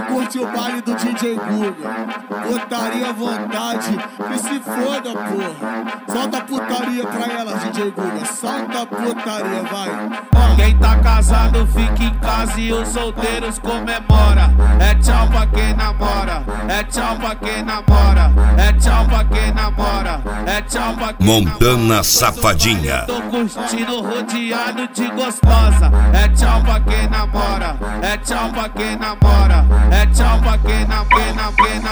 curte o baile do DJ Guga, putaria à vontade, que se foda, porra. Solta a putaria pra ela, DJ Guga, solta a putaria, vai. Quem tá casado fica em casa e os solteiros comemora. É tchau pra quem namora, é tchau pra quem namora, é tchau pra quem namora, é tchau pra quem Montana Safadinha. Tô curtindo rodeado de gostosa. É tchau pra quem namora, é tchau pra quem namora, é tchau pra quem namora,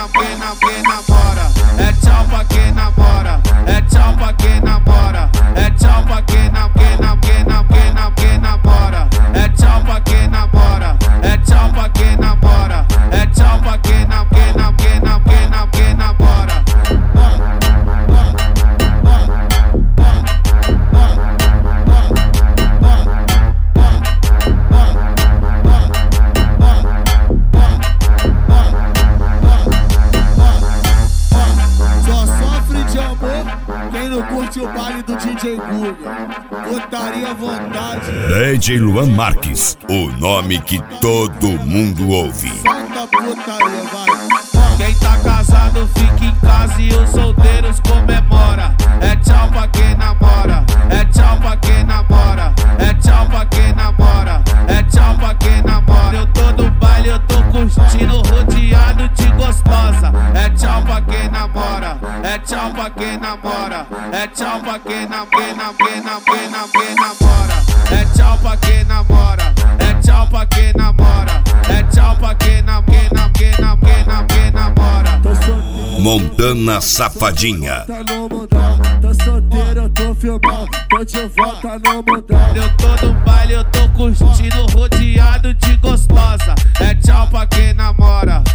é tchau pra quem namora, é tchau pra quem namora, é tchau pra quem namora, é tchau pra quem namora, é tchau pra quem namora, é tchau pra quem namora. Quem não curte o baile do DJ Guga, putaria à vontade. DJ Luan Marques, o nome que todo mundo ouve. Solta a putaria, vai. Quem tá casado fica em casa e os solteiros comemora. É tchau pra quem namora, é tchau pra quem namora, é tchau pra quem namora, é tchau pra quem namora. Eu tô no baile, eu tô curtindo rodeado de gostosa. É tchau pra quem namora, é tchau pra quem namora, é tchau pra quem namora, é tchau pra quem namora, é tchau pra quem namora, é tchau pra quem namora. Montana Safadinha. Tá no mundão, tô solteiro, eu tô filmando, tô de volta no mundão. Eu tô no baile, eu tô curtindo rodeado de gostosa. É tchau pra quem namora,